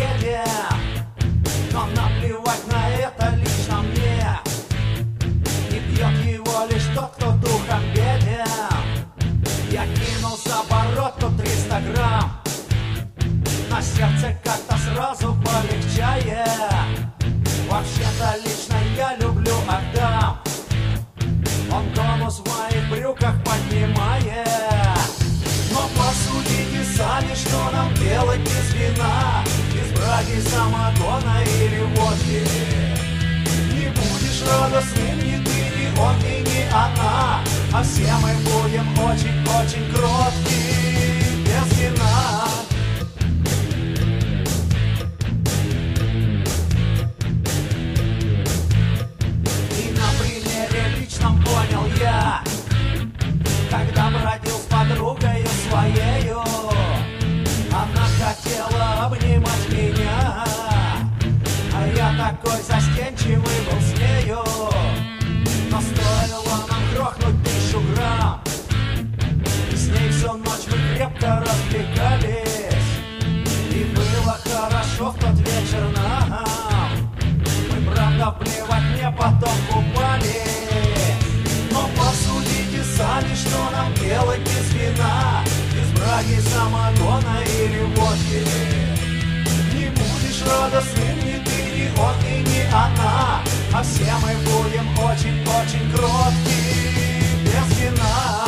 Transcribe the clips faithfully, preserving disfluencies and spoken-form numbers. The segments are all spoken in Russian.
едем, но наплевать на это лично мне. Не пьет его лишь тот, кто духом беден. Я кинул за оборотку триста грамм, на сердце как-то сразу полегчает. Вообще-то лично я люблю Адам, он тонус в моих брюках поднимает. Но посудите сами, что нам делать без вина, без браги, самогона или водки. Не будешь радостным ни ты, ни он, и ни она, а все мы будем очень-очень кроткие без вина. Понял я, когда бродил с подругой своею, она хотела обнимать меня, а я такой застенчивый был с нею. Но стоило нам грохнуть тысячу грамм, и с ней всю ночь мы крепко развлекались. И было хорошо в тот вечер нам, мы правда плевать мне потом купались. Но посудите сами, что нам делать без вина, без браги, самогона или водки. Не будешь радостным ни ты, ни он, и ни она, а все мы будем очень-очень кроткие без вина.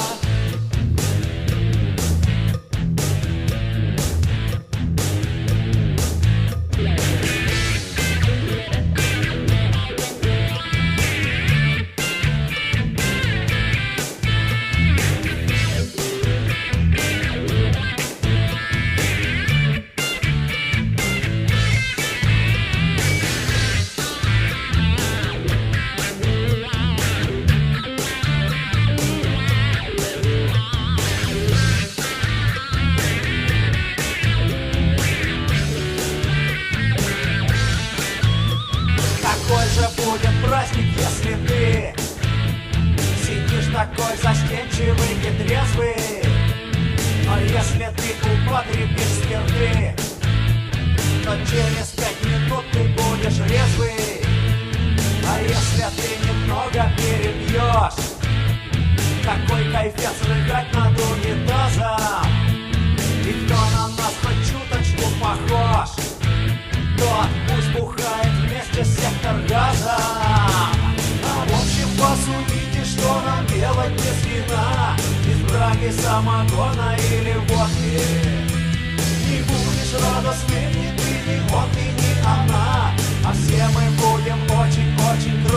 Будет праздник, если ты сидишь такой застенчивый и трезвый. Но если ты употребишь спирты, то через пять минут ты будешь резвый. А если ты немного перепьешь, какой кайфец рыгать над унитазом. И кто на нас хоть чуточку похож, тот пусть бухает вместе с сектор газа. А в общем посудите, что нам делать без вина, без браги, самогона или водки. Не будешь радостным ни ты, ни он, и ни она, а все мы будем очень-очень